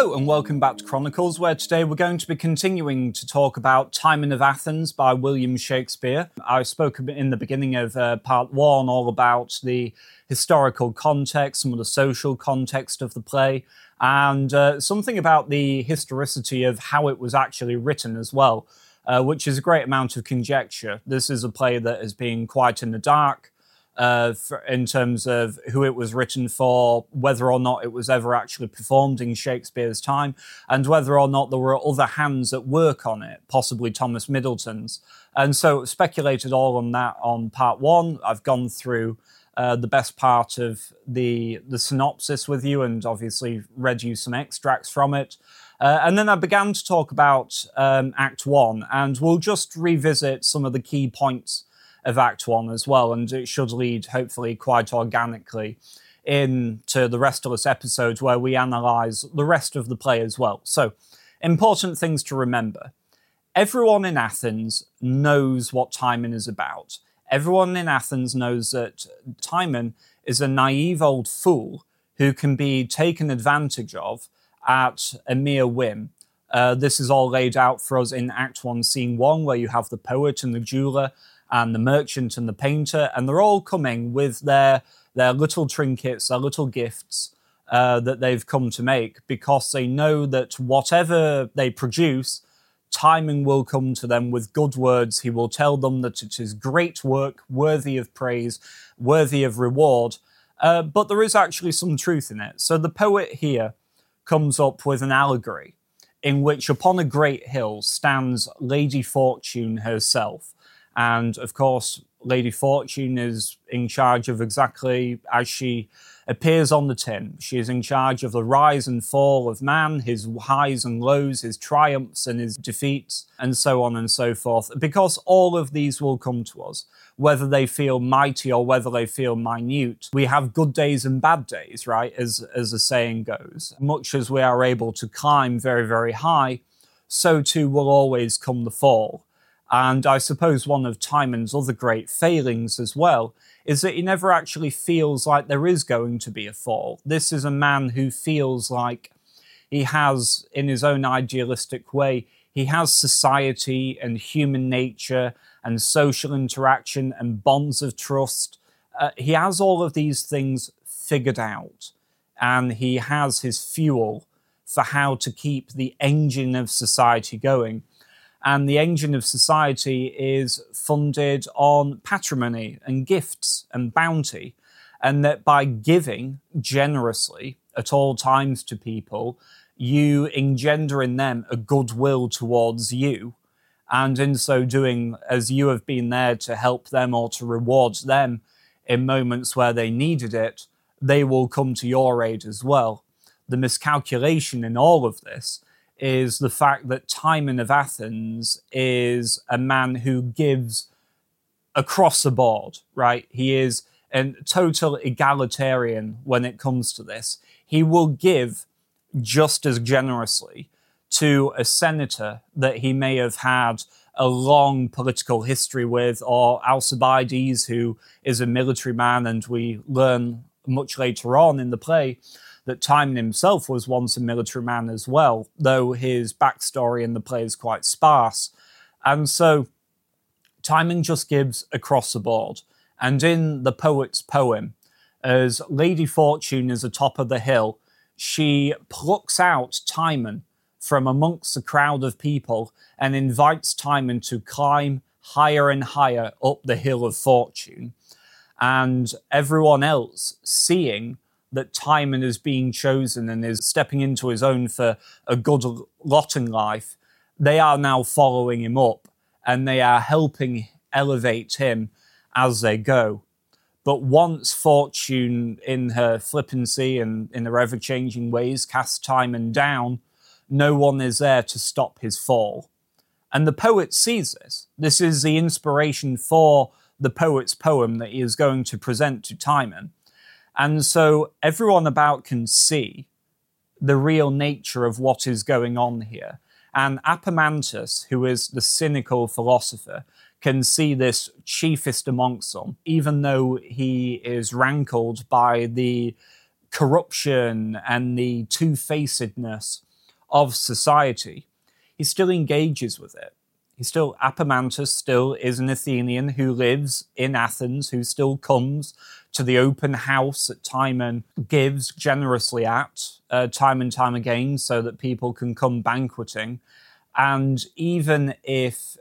Hello and welcome back to Chronicles, where today we're going to be continuing to talk about Timon of Athens by William Shakespeare. I spoke in the beginning of part one all about the historical context, some of the social context of the play, and something about the historicity of how it was actually written as well, which is a great amount of conjecture. This is a play that has been quite in the dark, in terms of who it was written for, whether or not it was ever actually performed in Shakespeare's time, and whether or not there were other hands at work on it, possibly Thomas Middleton's. And so speculated all on that on part one. I've gone through the best part of the synopsis with you and obviously read you some extracts from it. And then I began to talk about Act 1, and we'll just revisit some of the key points of Act 1 as well, and it should lead, hopefully, quite organically into the rest of this episode where we analyse the rest of the play as well. So, important things to remember. Everyone in Athens knows what Timon is about. Everyone in Athens knows that Timon is a naive old fool who can be taken advantage of at a mere whim. This is all laid out for us in Act 1, Scene 1, where you have the poet and the jeweller and the merchant and the painter, and they're all coming with their little trinkets, their little gifts that they've come to make, because they know that whatever they produce, Timon will come to them with good words. He will tell them that it is great work, worthy of praise, worthy of reward, but there is actually some truth in it. So the poet here comes up with an allegory in which upon a great hill stands Lady Fortune herself. And, of course, Lady Fortune is in charge of exactly as she appears on the tin. She is in charge of the rise and fall of man, his highs and lows, his triumphs and his defeats, and so on and so forth. Because all of these will come to us, whether they feel mighty or whether they feel minute. We have good days and bad days, right, as the saying goes. Much as we are able to climb very, very high, so too will always come the fall. And I suppose one of Timon's other great failings as well is that he never actually feels like there is going to be a fall. This is a man who feels like he has, in his own idealistic way, he has society and human nature and social interaction and bonds of trust. He has all of these things figured out, and he has his fuel for how to keep the engine of society going. And the engine of society is funded on patrimony and gifts and bounty. And that by giving generously at all times to people, you engender in them a goodwill towards you. And in so doing, as you have been there to help them or to reward them in moments where they needed it, they will come to your aid as well. The miscalculation in all of this is the fact that Timon of Athens is a man who gives across the board, right? He is a total egalitarian when it comes to this. He will give just as generously to a senator that he may have had a long political history with, or Alcibiades, who is a military man, and we learn much later on in the play that Timon himself was once a military man as well, though his backstory in the play is quite sparse. And so Timon just gives across the board. And in the poet's poem, as Lady Fortune is atop of the hill, she plucks out Timon from amongst the crowd of people and invites Timon to climb higher and higher up the hill of fortune. And everyone else, seeing that Timon is being chosen and is stepping into his own for a good lot in life, they are now following him up and they are helping elevate him as they go. But once Fortune, in her flippancy and in her ever-changing ways, casts Timon down, no one is there to stop his fall. And the poet sees this. This is the inspiration for the poet's poem that he is going to present to Timon. And so everyone about can see the real nature of what is going on here. And Apemantus, who is the cynical philosopher, can see this chiefest amongst them, even though he is rankled by the corruption and the two-facedness of society, he still engages with it. Apemantus still is an Athenian who lives in Athens, who still comes to the open house that Timon gives generously at, time and time again, so that people can come banqueting. And even if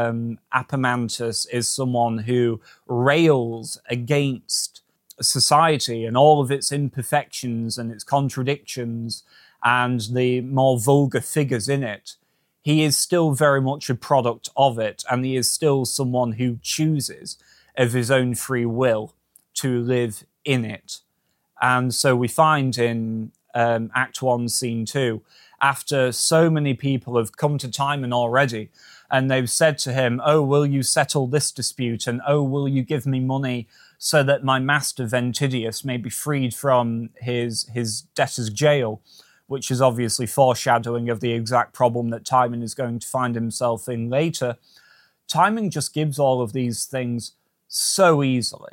Apemantus is someone who rails against society and all of its imperfections and its contradictions and the more vulgar figures in it, he is still very much a product of it, and he is still someone who chooses of his own free will to live in it. And so we find in Act 1, Scene 2, after so many people have come to Timon already, and they've said to him, "Oh, will you settle this dispute? And oh, will you give me money so that my master Ventidius may be freed from his debtor's jail?" Which is obviously foreshadowing of the exact problem that Timon is going to find himself in later. Timon just gives all of these things so easily,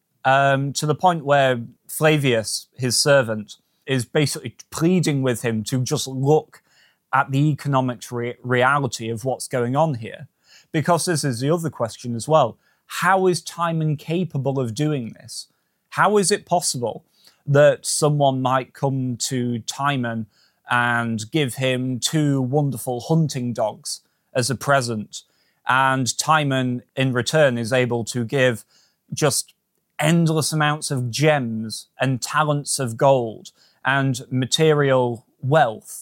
to the point where Flavius, his servant, is basically pleading with him to just look at the economic reality of what's going on here. Because this is the other question as well. How is Timon capable of doing this? How is it possible that someone might come to Timon and give him 2 wonderful hunting dogs as a present, and Timon in return is able to give just endless amounts of gems and talents of gold and material wealth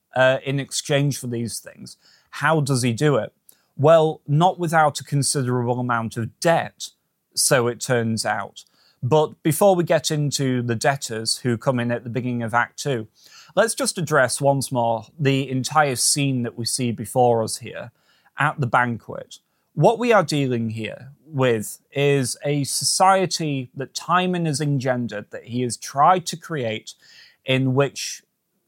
in exchange for these things? How does he do it? Well, not without a considerable amount of debt, so it turns out. But before we get into the debtors who come in at the beginning of Act 2, let's just address once more the entire scene that we see before us here at the banquet. What we are dealing here with is a society that Timon has engendered, that he has tried to create, in which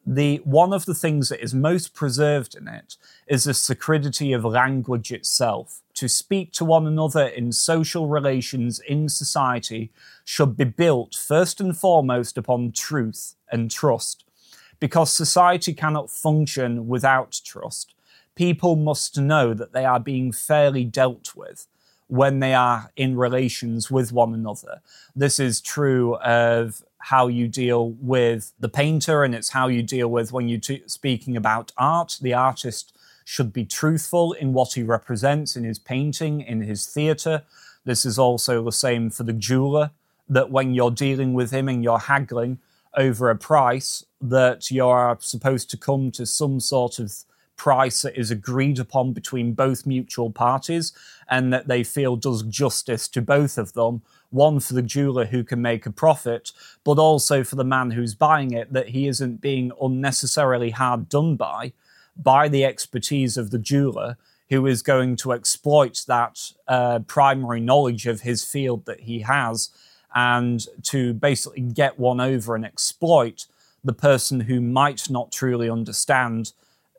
one of the things that is most preserved in it is the sacredity of language itself. To speak to one another in social relations in society should be built first and foremost upon truth and trust, because society cannot function without trust. People must know that they are being fairly dealt with when they are in relations with one another. This is true of how you deal with the painter, and it's how you deal with when you're speaking about art. The artist should be truthful in what he represents in his painting, in his theatre. This is also the same for the jeweler, that when you're dealing with him and you're haggling over a price, that you're supposed to come to some sort of price that is agreed upon between both mutual parties and that they feel does justice to both of them. One, for the jeweler who can make a profit, but also for the man who's buying it, that he isn't being unnecessarily hard done by the expertise of the jeweler, who is going to exploit that primary knowledge of his field that he has, and to basically get one over and exploit the person who might not truly understand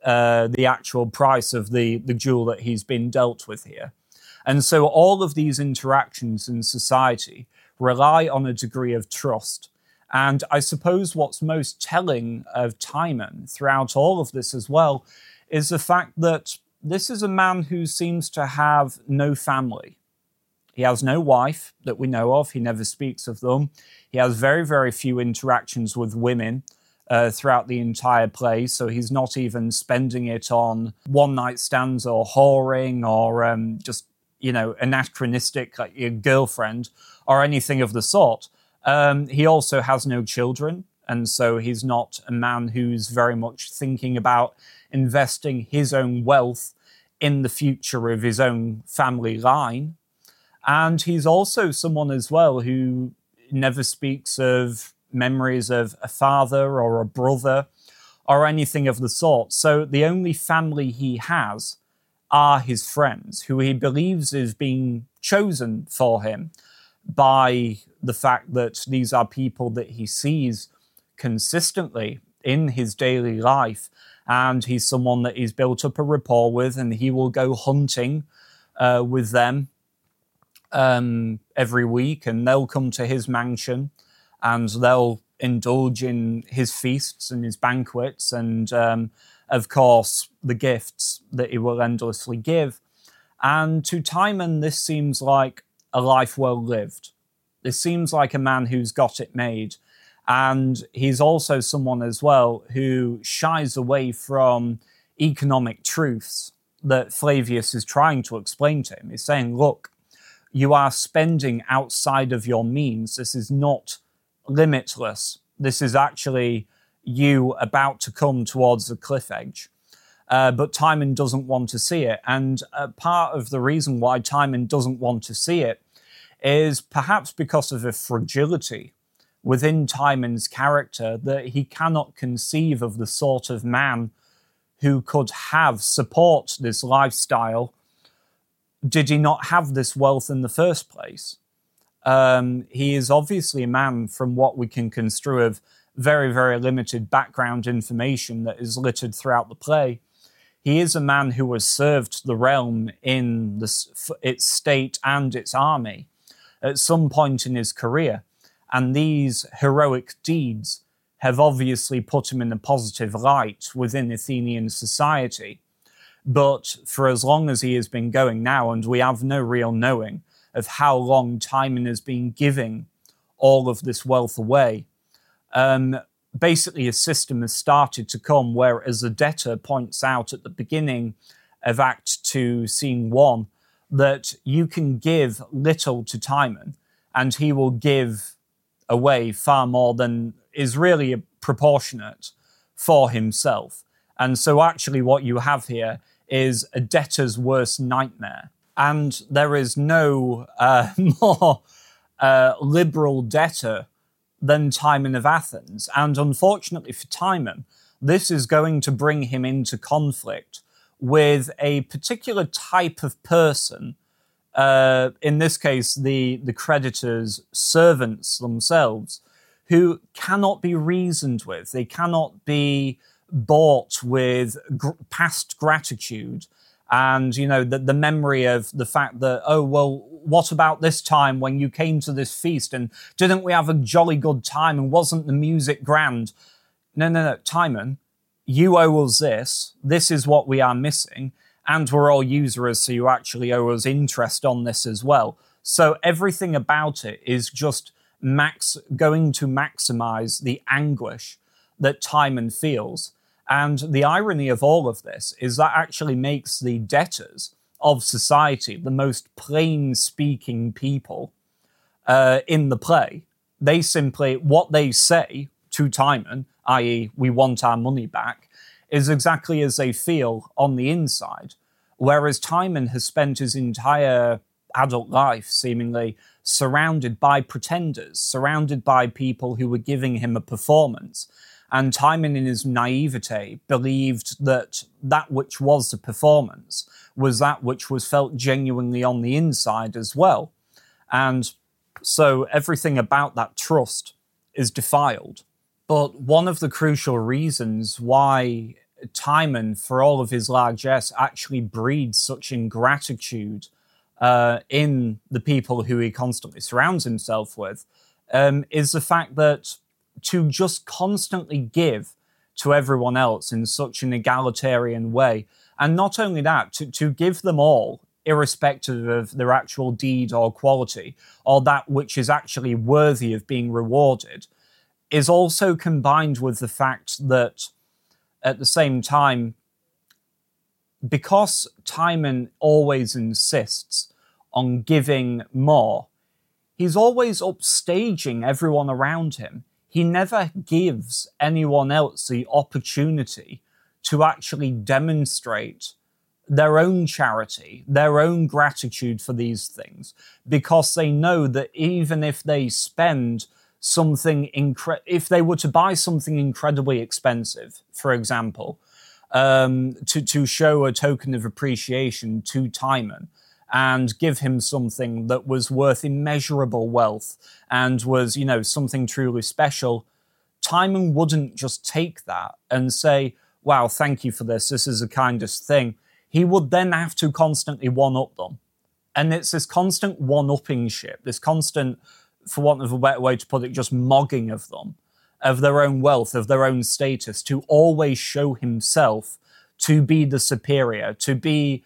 the actual price of the jewel that he's been dealt with here. And so all of these interactions in society rely on a degree of trust. And I suppose what's most telling of Timon throughout all of this as well is the fact that this is a man who seems to have no family. He has no wife that we know of. He never speaks of them. He has very, very few interactions with women throughout the entire play, so he's not even spending it on one-night stands or whoring or just, anachronistic, like your girlfriend or anything of the sort. He also has no children, and so he's not a man who's very much thinking about investing his own wealth in the future of his own family line. And he's also someone as well who never speaks of memories of a father or a brother or anything of the sort. So the only family he has are his friends, who he believes is being chosen for him by the fact that these are people that he sees consistently in his daily life, and he's someone that he's built up a rapport with, and he will go hunting with them every week, and they'll come to his mansion and they'll indulge in his feasts and his banquets and, of course, the gifts that he will endlessly give. And to Timon, this seems like a life well lived. This seems like a man who's got it made. And he's also someone as well who shies away from economic truths that Flavius is trying to explain to him. He's saying, look, you are spending outside of your means. This is not limitless. This is actually you about to come towards the cliff edge. But Timon doesn't want to see it. And part of the reason why Timon doesn't want to see it is perhaps because of a fragility within Timon's character, that he cannot conceive of the sort of man who could support this lifestyle did he not have this wealth in the first place. He is obviously a man, from what we can construe of very, very limited background information that is littered throughout the play. He is a man who has served the realm in its state and its army at some point in his career. And these heroic deeds have obviously put him in a positive light within Athenian society. But for as long as he has been going now, and we have no real knowing of how long Timon has been giving all of this wealth away, basically a system has started to come where, as the debtor points out at the beginning of Act 2, Scene 1, that you can give little to Timon and he will give away far more than is really proportionate for himself. And so actually what you have here is a debtor's worst nightmare. And there is no more liberal debtor than Timon of Athens. And unfortunately for Timon, this is going to bring him into conflict with a particular type of person, in this case, the creditor's servants themselves, who cannot be reasoned with. They cannot be bought with past gratitude and, the memory of the fact that, oh, well, what about this time when you came to this feast and didn't we have a jolly good time and wasn't the music grand? No, Timon, you owe us this. This is what we are missing. And we're all usurers, so you actually owe us interest on this as well. So everything about it is just going to maximize the anguish that Timon feels. And the irony of all of this is that actually makes the debtors of society the most plain-speaking people in the play. They simply, what they say to Timon, i.e., we want our money back, is exactly as they feel on the inside. Whereas Timon has spent his entire adult life seemingly surrounded by pretenders, surrounded by people who were giving him a performance. And Timon, in his naivete, believed that that which was the performance was that which was felt genuinely on the inside as well. And so everything about that trust is defiled. But one of the crucial reasons why Timon, for all of his largesse, actually breeds such ingratitude in the people who he constantly surrounds himself with, is the fact that to just constantly give to everyone else in such an egalitarian way, and not only that, to give them all, irrespective of their actual deed or quality, or that which is actually worthy of being rewarded, is also combined with the fact that, at the same time, because Timon always insists on giving more, he's always upstaging everyone around him. He never gives anyone else the opportunity to actually demonstrate their own charity, their own gratitude for these things, because they know that even if they spend something, if they were to buy something incredibly expensive, for example, to show a token of appreciation to Timon, and give him something that was worth immeasurable wealth and was, something truly special, Timon wouldn't just take that and say, wow, thank you for this. This is the kindest thing. He would then have to constantly one-up them. And it's this constant one-upping ship, this constant, for want of a better way to put it, just mogging of them, of their own wealth, of their own status, to always show himself to be the superior, to be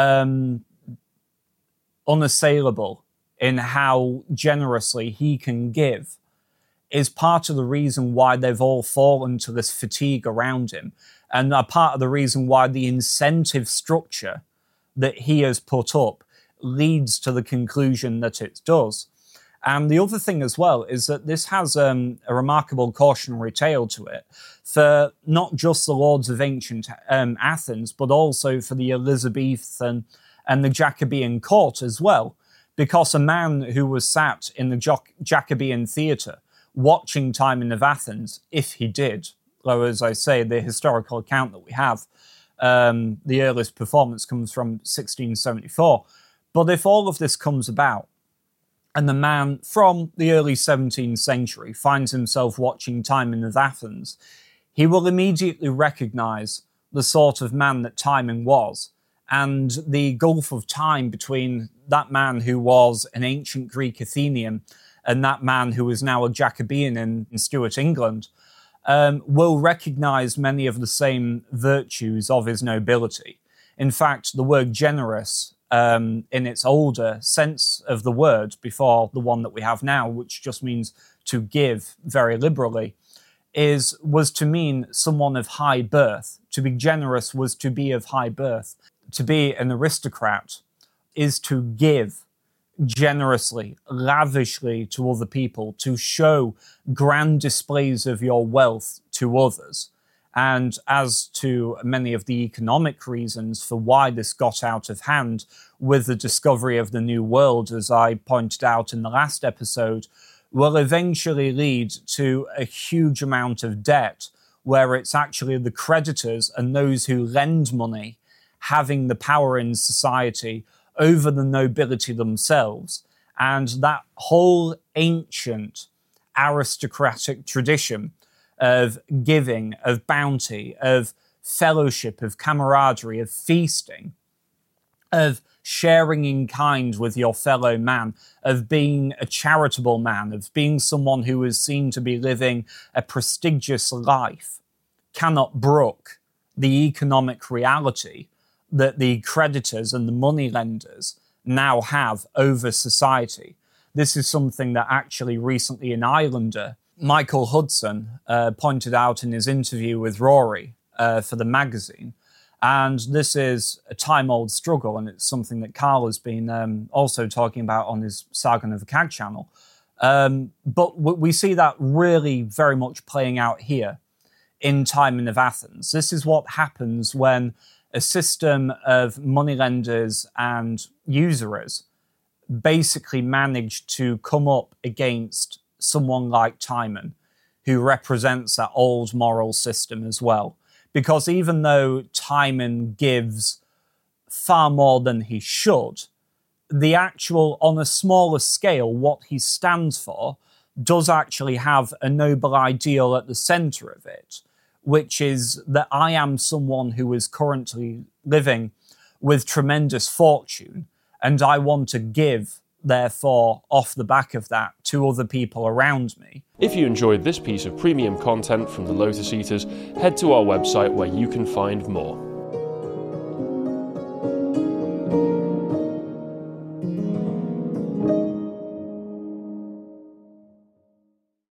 unassailable in how generously he can give, is part of the reason why they've all fallen to this fatigue around him, and a part of the reason why the incentive structure that he has put up leads to the conclusion that it does. And the other thing as well is that this has a remarkable cautionary tale to it for not just the lords of ancient Athens, but also for the Elizabethan and the Jacobean court as well. Because a man who was sat in the Jacobean theatre watching Timon of Athens, if he did, though as I say, the historical account that we have, the earliest performance comes from 1674. But if all of this comes about, and the man from the early 17th century finds himself watching Timon of Athens, he will immediately recognize the sort of man that Timon was, and the gulf of time between that man who was an ancient Greek Athenian and that man who is now a Jacobean in Stuart England, will recognize many of the same virtues of his nobility. In fact, the word generous, in its older sense of the word, before the one that we have now, which just means to give very liberally, was to mean someone of high birth. To be generous was to be of high birth. To be an aristocrat is to give generously, lavishly to other people, to show grand displays of your wealth to others. And as to many of the economic reasons for why this got out of hand with the discovery of the New World, as I pointed out in the last episode, will eventually lead to a huge amount of debt, where it's actually the creditors and those who lend money having the power in society over the nobility themselves. And that whole ancient aristocratic tradition of giving, of bounty, of fellowship, of camaraderie, of feasting, of sharing in kind with your fellow man, of being a charitable man, of being someone who is seen to be living a prestigious life, cannot brook the economic reality that the creditors and the moneylenders now have over society. This is something that actually recently in Islander, Michael Hudson pointed out in his interview with Rory for the magazine. And this is a time-old struggle, and it's something that Carl has been also talking about on his Sagan of the Cag channel. But we see that really very much playing out here in Timon of Athens. This is what happens when a system of moneylenders and usurers basically managed to come up against someone like Timon, who represents that old moral system as well. Because even though Timon gives far more than he should, the actual, on a smaller scale, what he stands for does actually have a noble ideal at the center of it, which is that I am someone who is currently living with tremendous fortune, and I want to give, therefore, off the back of that, to other people around me. If you enjoyed this piece of premium content from the Lotus Eaters, head to our website where you can find more.